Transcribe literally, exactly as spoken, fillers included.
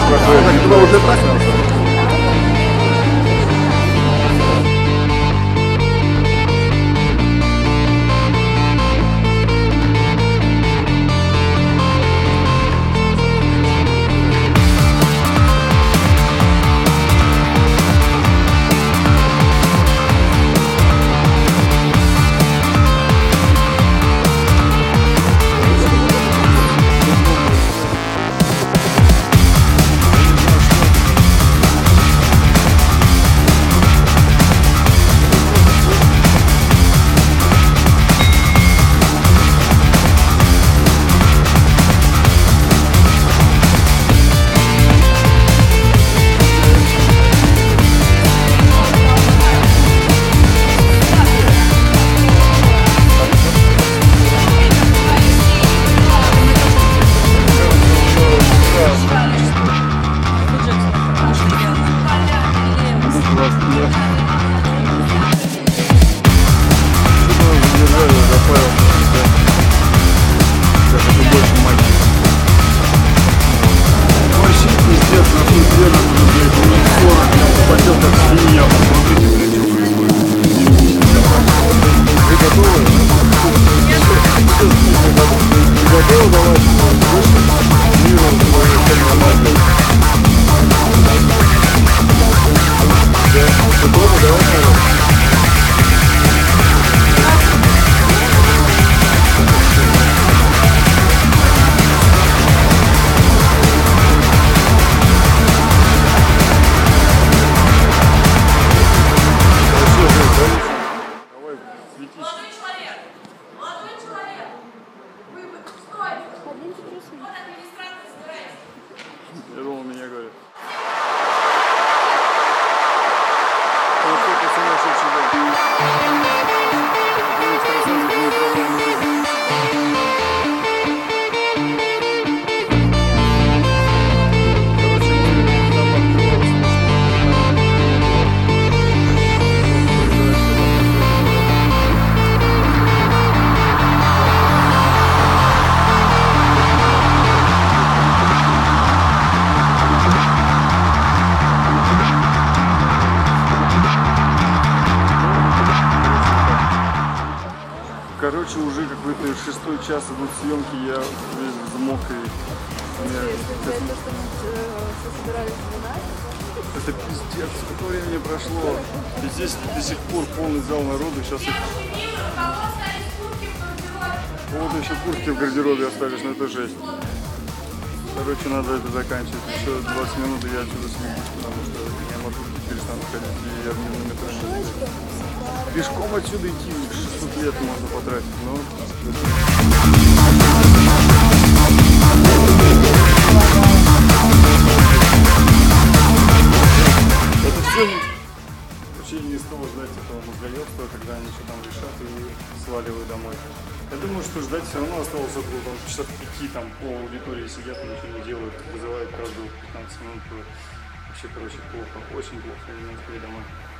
проходит. Туда уже так? Молодой человек! Молодой человек! Вы, вы, стойте! Вот администратор собирается. Я думал, меня говорят. Короче, уже какой-то шестой час идут съемки, я весь взмок и... Меня... Это... Это пиздец, сколько времени прошло. И здесь до сих пор полный зал народу, сейчас их... Вот еще куртки в гардеробе остались, но это жесть. Короче, надо это заканчивать. Еще двадцать минут и я отсюда съебусь, потому что меня маршрутки перестанут ходить, и я в нем на метро не еду. Пешком отсюда идти шестьсот лет можно потратить, но... Это все вообще не стоило ждать этого мозгоебства, когда они что там решат и сваливают домой. Я думаю, что ждать все равно осталось около там, часов пяти, там пол аудитории сидят и ничего не делают, вызывают каждую пятнадцать минут. Вообще, короче, плохо, очень плохо, я не успею домой.